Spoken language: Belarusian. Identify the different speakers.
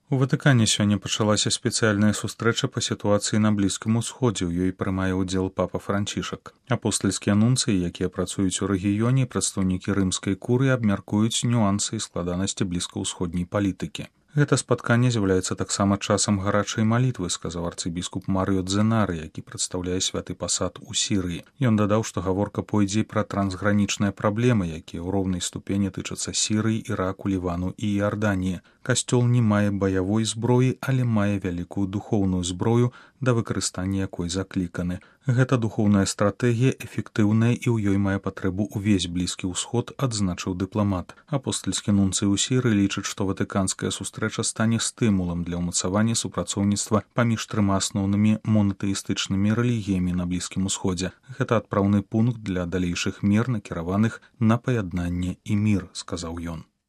Speaker 1: У Ватыкане сёння пачалася спецыяльная сустрэча па сітуацыі на Блізкім Усходзе. У ёй прымае ўдзел папа Францішак. Апостальскія нунцыі, якія працуюць у рэгіёне, прадстаўнікі рымскай курыі абмяркуюць нюансы і складанасці блізкаўсходняй палітыкі. Гэта спатканне з'яўляецца таксама часам гарачай малітвы, сказаў арцыбіскуп Марыё Дзенары, які прадстаўляе святы пасад у Сірыі. Ён дадаў, што гаворка пойдзе пра трансгранічныя праблемы, якія ў роўнай ступені тычацца Сірыі, Іраку, Лівану і Іарданіі. Касцёл не мае баявой зброі, але мае вялікую духоўную зброю, да выкарыстання якой закліканы. Гэта духоўная стратэгія эфектыўная і ў ёй мае патрэбу ўвесь Блізкі ўсход, адзначыў дыпламат. Апостальскі нунцый у Сірыі лічыць, што ватыканская сустрэча стане стымулам для ўмацавання супрацоўніцтва паміж трыма асноўнымі монатэістычнымі рэлігіямі на Блізкім Усходзе. Гэта адпраўны пункт для далейшых мер, накіраваных на паяднанне і мір, сказаў ён.